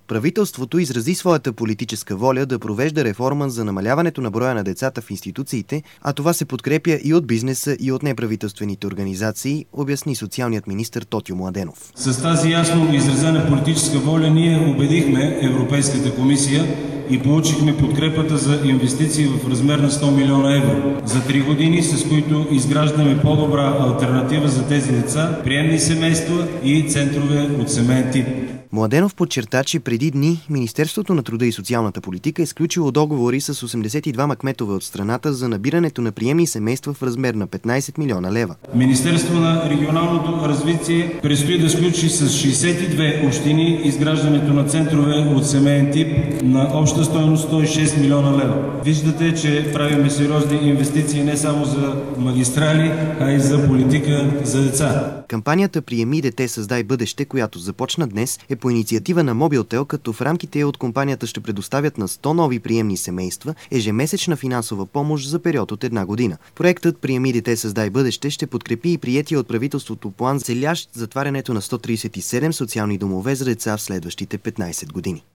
Правителството изрази своята политическа воля да провежда реформа за намаляването на броя на децата в институциите, а това се подкрепя и от бизнеса, и от неправителствените организации, обясни социалният министър Тотю Младенов. С тази ясно изразена политическа воля ние убедихме Европейската комисия и получихме подкрепата за инвестиции в размер на 100 милиона евро за 3 години, с които изграждаме по-добра алтернатива за тези деца, приемни семейства и центрове от семейен тип. Младенов подчерта, че преди дни Министерството на труда и социалната политика е сключило договори с 82 кметове от страната за набирането на приемни семейства в размер на 15 милиона лева. Министерството на регионалното развитие предстои да сключи с 62 общини изграждането на центрове от семейен тип на обща стойност 106 милиона лева. Виждате, че правиме сериозни инвестиции не само за магистрали, а и за политика за деца. Кампанията "Приеми дете, създай бъдеще", която започна днес, е по инициатива на Мобилтел, като в рамките от компанията ще предоставят на 100 нови приемни семейства ежемесечна финансова помощ за период от 1 година. Проектът "Приеми дете, създай бъдеще" ще подкрепи и приетия от правителството план, целящ затварянето на 137 социални домове за деца в следващите 15 години.